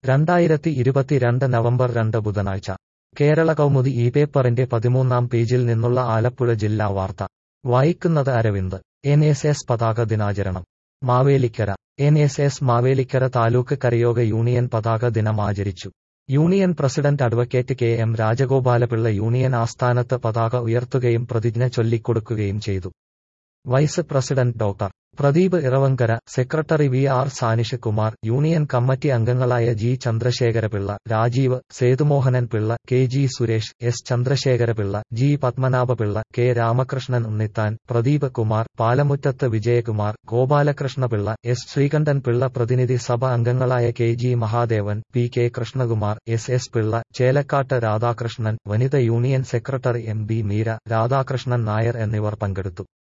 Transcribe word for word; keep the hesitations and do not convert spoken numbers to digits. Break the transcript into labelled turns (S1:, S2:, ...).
S1: രണ്ടായിരത്തി ഇരുപത്തിരണ്ട് നവംബർ രണ്ട് ബുധനാഴ്ച കേരള കൗമുദി ഈ പേപ്പറിന്റെ പതിമൂന്നാം പേജിൽ നിന്നുള്ള ആലപ്പുഴ ജില്ലാ വാർത്ത വായിക്കുന്നത് അരവിന്ദ്. എൻ എസ് എസ് പതാക ദിനാചരണം Mavelikara. N S S Mavelikara taluk കരയോഗ യൂണിയൻ പതാക ദിനം ആചരിച്ചു. Union president advocate K M Rajagopalapillai union ആസ്ഥാനത്ത് പതാക ഉയർത്തുകയും പ്രതിജ്ഞ ചൊല്ലിക്കൊടുക്കുകയും ചെയ്തു. Vice president doctor Pradeep Iravankara, secretary V R Sanish Kumar, union committee അംഗങ്ങളായ G Chandrasekharapillai, Rajeev, Sethumohanan Pillai, K G Suresh, S Chandrasekharapillai, G Padmanabhapillai, K Ramakrishnan Unnithan, Pradeep Kumar, Palamuttathu Vijayakumar, Gopalakrishnapillai, S Sreekantan Pillai, പ്രതിനിധി സഭ അംഗങ്ങളായ K G Mahadevan, P K Krishnakumar, S S Pillai, Chelakkattu Radhakrishnan, വനിത union secretary M B Meera, Radhakrishnan Nair എന്നിവർ പങ്കെടുത്തു.